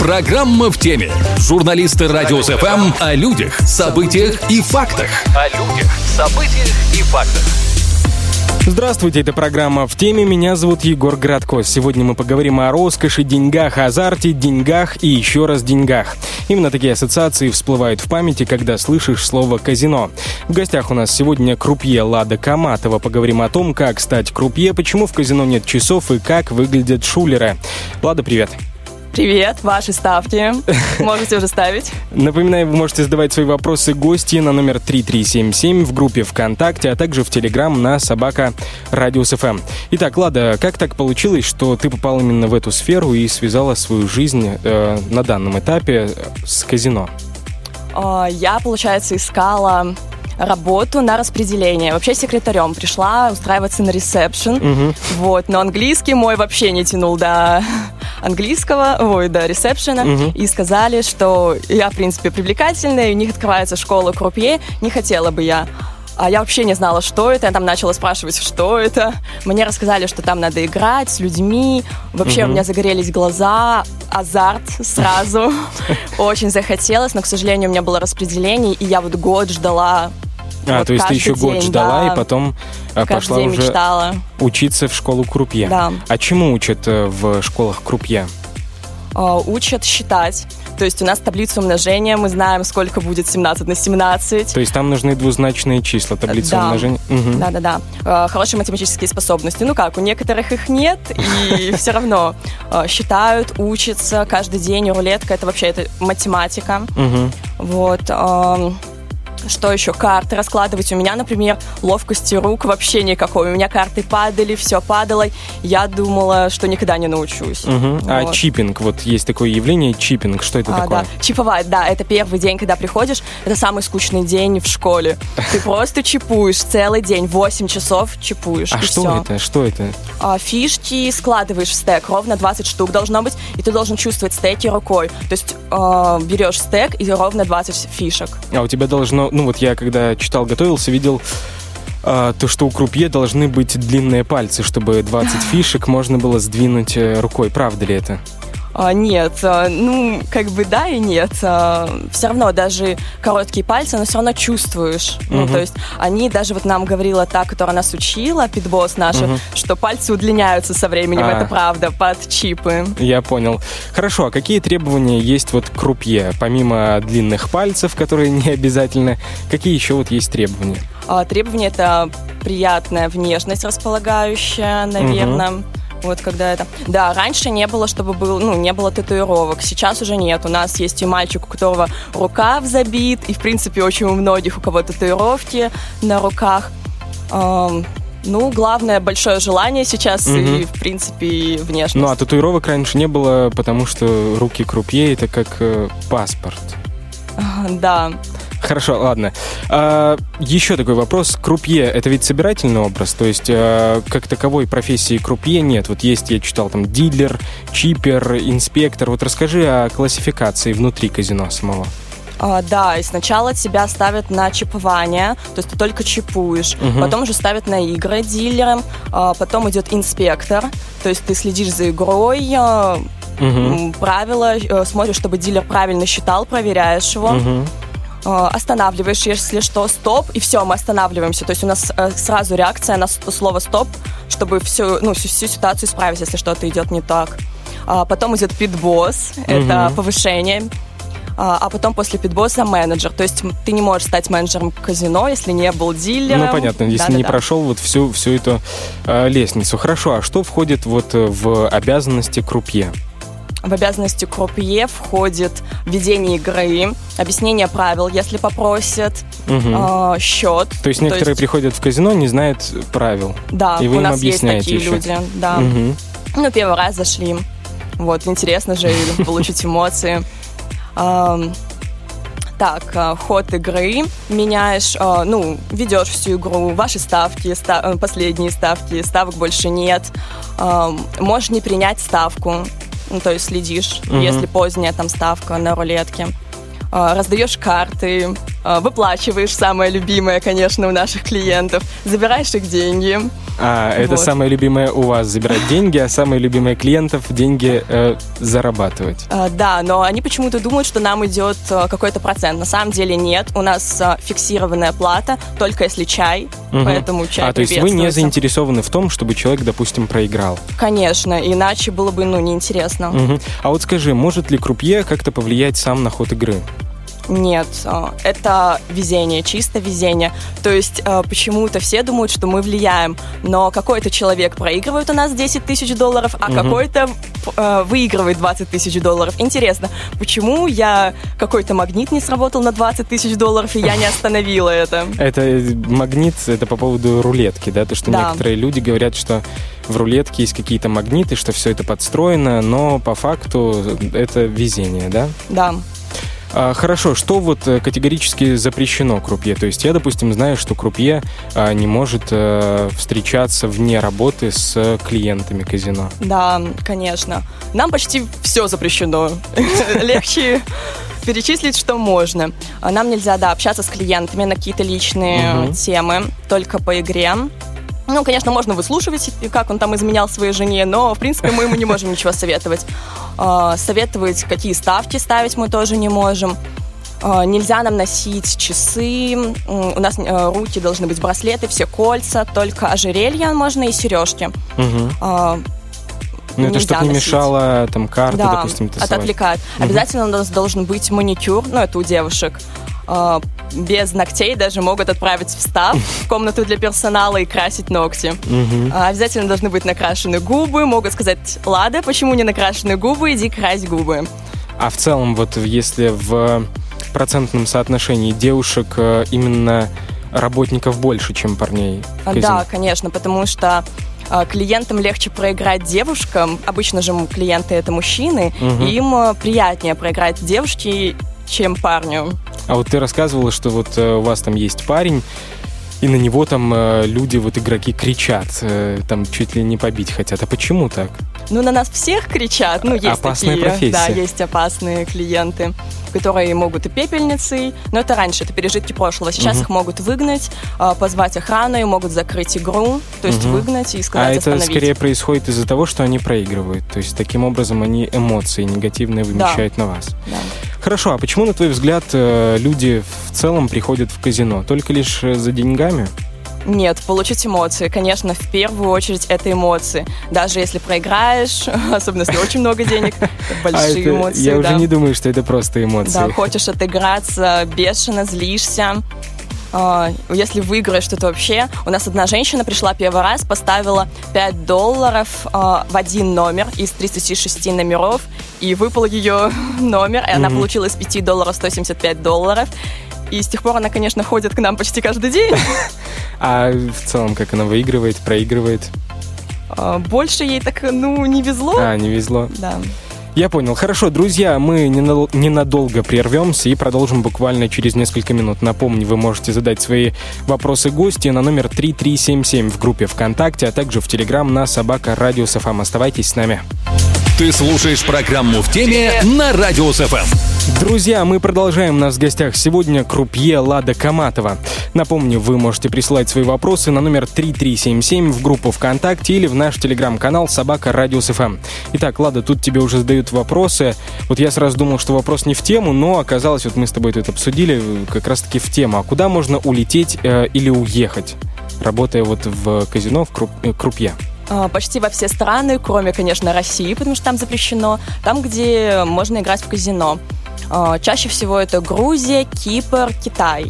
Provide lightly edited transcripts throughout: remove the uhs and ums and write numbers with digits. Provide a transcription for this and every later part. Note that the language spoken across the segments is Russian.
Программа «В теме». Журналисты Радио СФМ о людях, событиях и фактах. Здравствуйте, это программа «В теме». Меня зовут Егор Градко. Сегодня мы поговорим о роскоши, деньгах, азарте, деньгах и еще раз деньгах. Именно такие ассоциации всплывают в памяти, когда слышишь слово «казино». В гостях у нас сегодня крупье Лада Каматова. Поговорим о том, как стать крупье, почему в казино нет часов и как выглядят шулеры. Лада, привет. Привет, ваши ставки. Можете уже ставить. Напоминаю, вы можете задавать свои вопросы гости на номер 3377 в группе ВКонтакте, а также в Телеграм на @Радиус.ФМ. Итак, Лада, как так получилось, что ты попал именно в эту сферу и связала свою жизнь на данном этапе с казино? Я, получается, искала работу на распределение. Вообще секретарем пришла устраиваться на ресепшн. Вот, но английский мой вообще не тянул до английского, до ресепшена. И сказали, что я, в принципе, привлекательная, и у них открывается школа крупье. Не хотела бы я. А я вообще не знала, что это. Я там начала спрашивать, что это. Мне рассказали, что там надо играть с людьми. Вообще у меня загорелись глаза, азарт сразу. Очень захотелось, но, к сожалению, у меня было распределение, и я вот год ждала. То есть ты еще год ждала, и потом пошла уже мечтала учиться в школу крупье. Да. А чему учат в школах крупье? Учат считать. То есть у нас таблица умножения, мы знаем, сколько будет 17 на 17. То есть там нужны двузначные числа, таблица умножения? Да. Хорошие математические способности. Ну как, у некоторых их нет, и все равно считают, учатся каждый день. Рулетка — это вообще математика. Вот. Что еще? Карты раскладывать. У меня, например, ловкости рук вообще никакой. У меня карты падали, все падало. Я думала, что никогда не научусь. Вот. А чиппинг? Вот есть такое явление, чиппинг. Что это такое? Да. Чиповать, да. Это первый день, когда приходишь. Это самый скучный день в школе. Ты просто чипуешь целый день. 8 часов чипуешь. А что это? Что это? Фишки складываешь в стек. Ровно 20 штук должно быть. И ты должен чувствовать стеки рукой. То есть берешь стек и ровно 20 фишек. А у тебя должно... Ну вот я когда читал, готовился, видел то, что у крупье должны быть длинные пальцы, чтобы 20 фишек можно было сдвинуть рукой. Правда ли это? Нет, да и нет. Все равно даже короткие пальцы, но все равно чувствуешь. То есть они, даже вот нам говорила та, которая нас учила, питбосс наша, что пальцы удлиняются со временем, это правда, под чипы. Я понял. Хорошо, а какие требования есть вот к крупье? Помимо длинных пальцев, которые не обязательно, какие еще вот есть требования? Требования — это приятная внешность располагающая, наверное. Вот когда это... Да, раньше не было, чтобы не было татуировок. Сейчас уже нет. У нас есть и мальчик, у которого рукав забит, и, в принципе, очень у многих, у кого татуировки на руках. Главное, большое желание сейчас и, в принципе, и внешность. А татуировок раньше не было, потому что руки крупье — это как паспорт. Да. Хорошо, ладно. Еще такой вопрос. Крупье — это ведь собирательный образ, то есть как таковой профессии крупье нет. Вот есть, я читал, там, дилер, чипер, инспектор. Вот расскажи о классификации внутри казино самого. Да, и сначала тебя ставят на чипование, то есть ты только чипуешь, потом уже ставят на игры дилером, потом идет инспектор, то есть ты следишь за игрой, правила, смотришь, чтобы дилер правильно считал, проверяешь его. Останавливаешь, если что, стоп, и все, мы останавливаемся. То есть у нас сразу реакция на слово стоп, чтобы всю ситуацию исправить, если что-то идет не так. Потом идет питбосс, это повышение. А потом после питбосса менеджер. То есть ты не можешь стать менеджером казино, если не был дилером. Понятно, если не прошел вот всю эту лестницу. Хорошо, а что входит вот в обязанности крупье? В обязанности крупье входит ведение игры, объяснение правил, если попросят, счет. То есть некоторые приходят в казино, не знают правил. Да, и вы у им нас есть объясняете такие люди. Да. Первый раз зашли. Вот, интересно же получить эмоции. Ход игры меняешь, ведешь всю игру, ваши ставки, последние ставки, ставок больше нет. Можешь не принять ставку. То есть следишь, если поздняя там ставка на рулетке. Раздаешь карты, выплачиваешь самое любимое, конечно, у наших клиентов, забираешь их деньги. Это самое любимое у вас — забирать деньги, а самое любимое клиентов — деньги зарабатывать. Да, но они почему-то думают, что нам идет какой-то процент. На самом деле нет, у нас фиксированная плата, только если чай, поэтому чай то есть вы не заинтересованы в том, чтобы человек, допустим, проиграл? Конечно, иначе было бы, неинтересно. А вот скажи, может ли крупье как-то повлиять сам на ход игры? Нет, это везение, чисто везение. То есть почему-то все думают, что мы влияем, но какой-то человек проигрывает у нас $10 тысяч, а какой-то выигрывает $20 тысяч. Интересно, почему какой-то магнит не сработал на $20 тысяч, и я не остановила это? Это магнит, это по поводу рулетки, да? То, что некоторые люди говорят, что в рулетке есть какие-то магниты, что все это подстроено, но по факту это везение, да? Да. Хорошо, что вот категорически запрещено крупье? То есть я, допустим, знаю, что крупье не может встречаться вне работы с клиентами казино. Да, конечно. Нам почти все запрещено. Легче перечислить, что можно. Нам нельзя, общаться с клиентами на какие-то личные темы, только по игре. Конечно, можно выслушивать, как он там изменял своей жене, но, в принципе, мы ему не можем ничего советовать. Советовать, какие ставки ставить, мы тоже не можем. Нельзя нам носить часы, у нас руки должны быть браслеты, все кольца, только ожерелья можно и сережки. Это чтобы не мешало там карты, допустим, тасовать. Да, это отвлекает. Обязательно у нас должен быть маникюр, это у девушек. Без ногтей даже могут отправить в став, в комнату для персонала и красить ногти. Обязательно должны быть накрашены губы. Могут сказать: Лада, почему не накрашены губы? Иди крась губы. А в целом, вот если в процентном соотношении девушек именно работников больше, чем парней? Да, конечно, потому что клиентам легче проиграть девушкам. Обычно же клиенты — это мужчины. Им приятнее проиграть девушке, чем парню. А вот ты рассказывала, что вот у вас там есть парень, и на него там люди, игроки кричат, там чуть ли не побить хотят. А почему так? На нас всех кричат. Есть опасная такие. профессия. Да, есть опасные клиенты, которые могут и пепельницей. Но это раньше, это пережитки прошлого. Сейчас их могут выгнать, позвать охрану, и могут закрыть игру, то есть выгнать и сказать остановить. А это скорее происходит из-за того, что они проигрывают. То есть таким образом они эмоции негативные вымещают на вас. Да. Хорошо, а почему, на твой взгляд, люди в целом приходят в казино? Только лишь за деньгами? Нет, получить эмоции. Конечно, в первую очередь это эмоции. Даже если проиграешь, особенно если очень много денег, это большие эмоции. Я уже не думаю, что это просто эмоции. Да, хочешь отыграться, бешено злишься. Если выиграешь, то это вообще... У нас одна женщина пришла первый раз, поставила $5 в один номер из 36 номеров, и выпал ее номер, и она получила из $5 $175. И с тех пор она, конечно, ходит к нам почти каждый день. А в целом, как она выигрывает, проигрывает? Больше ей так, не везло. Не везло. Да. Я понял. Хорошо, друзья, мы ненадолго прервемся и продолжим буквально через несколько минут. Напомню, вы можете задать свои вопросы гости на номер 3377 в группе ВКонтакте, а также в Телеграм на @Радиус.ФМ. Оставайтесь с нами. Ты слушаешь программу «В теме» на Радиус.ФМ. Друзья, мы продолжаем. У нас в гостях сегодня крупье Лада Каматова. Напомню, вы можете присылать свои вопросы на номер 3377 в группу ВКонтакте или в наш телеграм-канал @Радиус.ФМ. Итак, Лада, тут тебе уже задают вопросы. Вот я сразу думал, что вопрос не в тему, но оказалось, мы с тобой тут обсудили как раз-таки в тему. А куда можно улететь или уехать, работая в казино, в крупье? Почти во все страны, кроме, конечно, России, потому что там запрещено. Там, где можно играть в казино. Чаще всего это Грузия, Кипр, Китай.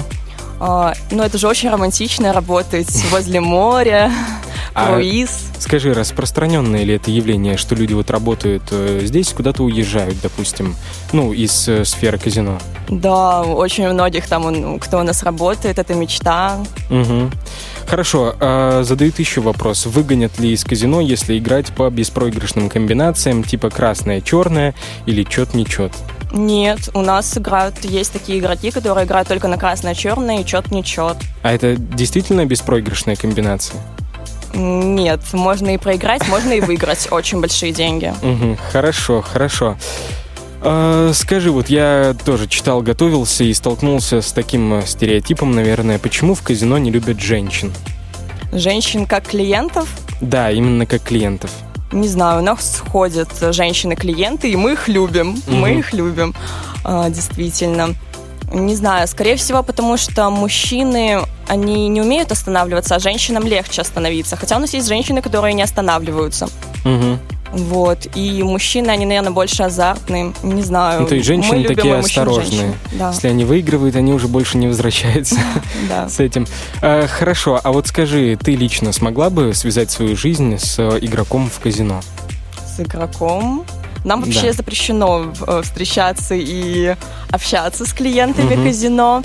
Но это же очень романтично работать возле моря, круиз. Скажи, распространенное ли это явление, что люди работают здесь, куда-то уезжают, допустим, из сферы казино? Да, очень многих там, кто у нас работает, это мечта. Хорошо, задают еще вопрос. Выгонят ли из казино, если играть по беспроигрышным комбинациям, типа красное-черное или чет-не-чет? Нет, у нас есть такие игроки, которые играют только на красное-черное и чет-не-чет. А это действительно беспроигрышная комбинация? Нет, можно и проиграть, можно и выиграть очень большие деньги. Хорошо. Скажи, вот я тоже читал, готовился и столкнулся с таким стереотипом, наверное, почему в казино не любят женщин? Женщин как клиентов? Да, именно как клиентов. Не знаю, у нас ходят женщины-клиенты, и мы их любим. Мы их любим, действительно. Не знаю, скорее всего, потому что мужчины, они не умеют останавливаться, а женщинам легче остановиться. Хотя у нас есть женщины, которые не останавливаются. Вот. И мужчины, они, наверное, больше азартные. Не знаю. Ну, то есть женщины такие осторожные. Да. Если они выигрывают, они уже больше не возвращаются с этим. Хорошо, а вот скажи, ты лично смогла бы связать свою жизнь с игроком в казино? С игроком? Нам вообще запрещено встречаться и общаться с клиентами казино.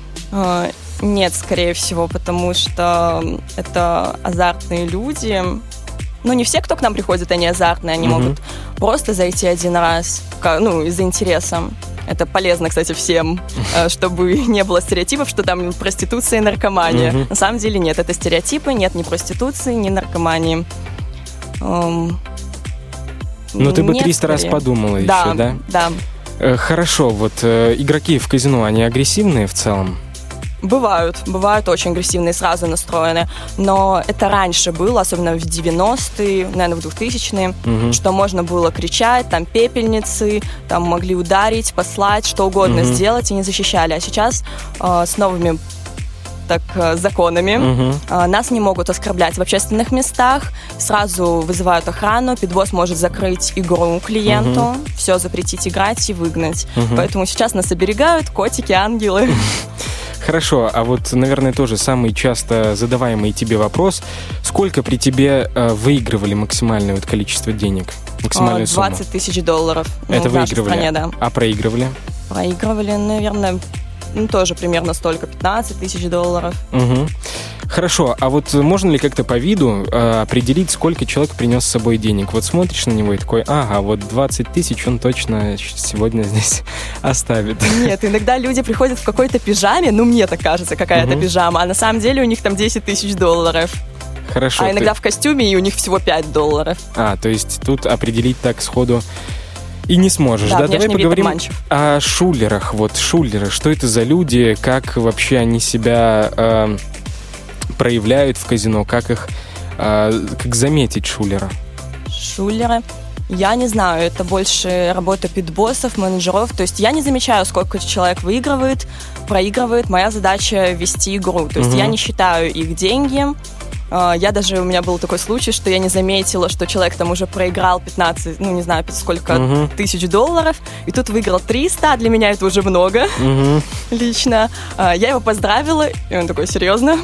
Нет, скорее всего, потому что это азартные люди. Ну, не все, кто к нам приходит, они азартные. Они могут просто зайти один раз, из-за интереса. Это полезно, кстати, всем, чтобы не было стереотипов, что там проституция и наркомания. На самом деле нет, это стереотипы, нет ни проституции, ни наркомании. Но ты бы 300 раз подумала еще, да? Да. Хорошо, вот игроки в казино, они агрессивные в целом? Бывают очень агрессивные, сразу настроены. Но это раньше было, особенно в 90-е, наверное, в 2000-е, что можно было кричать, там пепельницы, там могли ударить, послать, что угодно сделать, и не защищали. А сейчас с новыми законами нас не могут оскорблять в общественных местах, сразу вызывают охрану, питбосс может закрыть игру клиенту, все запретить играть и выгнать. Поэтому сейчас нас оберегают котики, ангелы. Хорошо, а вот, наверное, тоже самый часто задаваемый тебе вопрос. Сколько при тебе выигрывали максимальное количество денег? Максимальную сумму? 20 тысяч долларов. Это в нашей выигрывали? стране, да. А проигрывали? Проигрывали, наверное, тоже примерно столько, 15 тысяч долларов. Хорошо, а вот можно ли как-то по виду определить, сколько человек принес с собой денег? Вот смотришь на него и такой, ага, вот 20 тысяч он точно сегодня здесь оставит. Нет, иногда люди приходят в какой-то пижаме, мне так кажется, какая-то пижама, а на самом деле у них там 10 тысяч долларов. Хорошо. А иногда в костюме, и у них всего 5 долларов. То есть тут определить так сходу и не сможешь, да? Давай поговорим о шулерах. Вот шулеры, что это за люди, как вообще они себя проявляют в казино, как заметить шулера? Шулеры? Я не знаю, это больше работа питбоссов, менеджеров. То есть я не замечаю, сколько человек выигрывает, проигрывает. Моя задача вести игру. То есть я не считаю их деньги. У меня был такой случай, что я не заметила, что человек там уже проиграл 15, не знаю, сколько тысяч долларов, и тут выиграл 300, а для меня это уже много лично. Я его поздравила, и он такой, серьезно?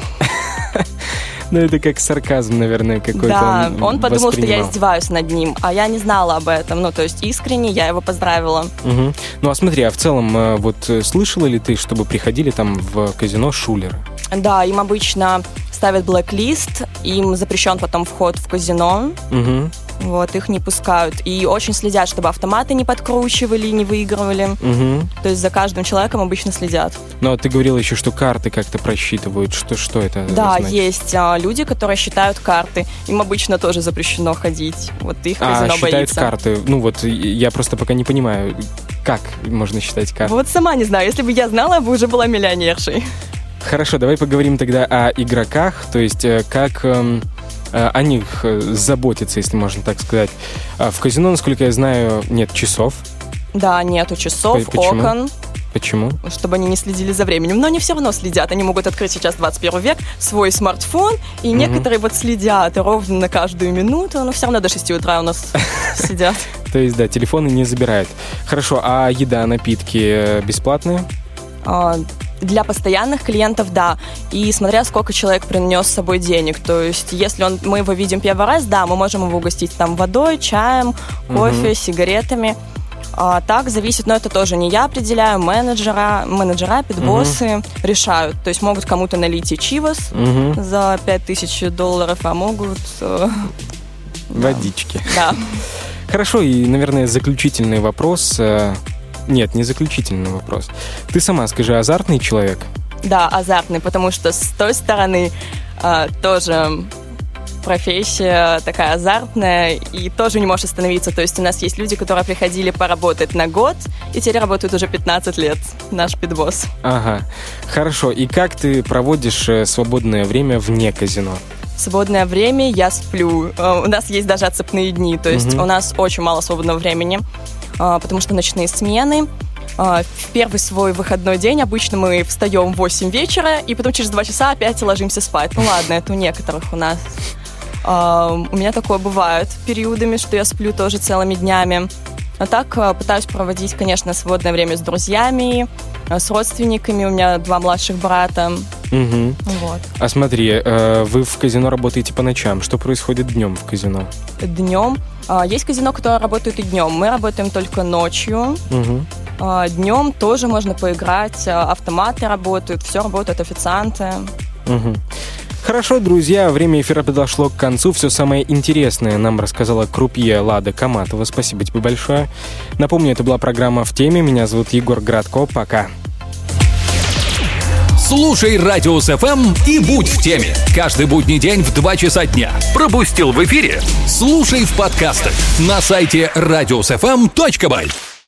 Ну, это как сарказм, наверное, какой-то. Да, он подумал, что я издеваюсь над ним, а я не знала об этом. То есть искренне я его поздравила. Ну, а смотри, а в целом, вот слышала ли ты, чтобы приходили там в казино шулеры? Да, им обычно ставят блэк-лист, им запрещен потом вход в казино. Вот, их не пускают. И очень следят, чтобы автоматы не подкручивали, не выигрывали. То есть за каждым человеком обычно следят. Но ты говорила еще, что карты как-то просчитывают. Что это значит? Есть люди, которые считают карты. Им обычно тоже запрещено ходить. Вот их казино считают боится. карты. Я просто пока не понимаю, как можно считать карты. Вот сама не знаю. Если бы я знала, я бы уже была миллионершей. Хорошо, давай поговорим тогда о игроках. То есть как о них заботиться, если можно так сказать. В казино, насколько я знаю, нет часов. Да, нету часов, окон. Почему? Чтобы они не следили за временем. Но они все равно следят. Они могут открыть сейчас 21 век, свой смартфон, и некоторые следят ровно на каждую минуту, но все равно до 6 утра у нас сидят. То есть, да, телефоны не забирают. Хорошо, а еда, напитки бесплатные? Для постоянных клиентов, да. И смотря сколько человек принес с собой денег. То есть, если мы его видим первый раз, да, мы можем его угостить там водой, чаем, кофе, сигаретами. А так зависит, но это тоже не я определяю, менеджера, питбоссы решают. То есть могут кому-то налить и чивос за 5000 долларов, а могут... водички. Да. Хорошо, и, наверное, заключительный вопрос... Нет, не заключительный вопрос. Ты сама скажи, азартный человек? Да, азартный, потому что с той стороны тоже профессия такая азартная и тоже не можешь остановиться. То есть у нас есть люди, которые приходили поработать на год, и теперь работают уже 15 лет, наш питбосс. Ага, хорошо. И как ты проводишь свободное время вне казино? В свободное время я сплю. У нас есть даже отцепные дни, то есть у нас очень мало свободного времени, потому что ночные смены. В первый свой выходной день обычно мы встаем в 8 вечера, и потом через 2 часа опять ложимся спать. Ну ладно, это у некоторых у нас. У меня такое бывает периодами, что я сплю тоже целыми днями. А так пытаюсь проводить, конечно, свободное время с друзьями, с родственниками. У меня 2 младших брата. Угу. Вот. А смотри, вы в казино работаете по ночам. Что происходит днем в казино? Днем. Есть казино, которые работают и днем. Мы работаем только ночью. Угу. Днем тоже можно поиграть. Автоматы работают, все работают, официанты. Угу. Хорошо, друзья, время эфира подошло к концу. Все самое интересное нам рассказала крупье Лада Каматова. Спасибо тебе большое. Напомню, это была программа «В теме». Меня зовут Егор Градко. Пока. Слушай Радиус ФМ и будь в теме. Каждый будний день в 2 часа дня. Пропустил в эфире? Слушай в подкастах на сайте radiusfm.by.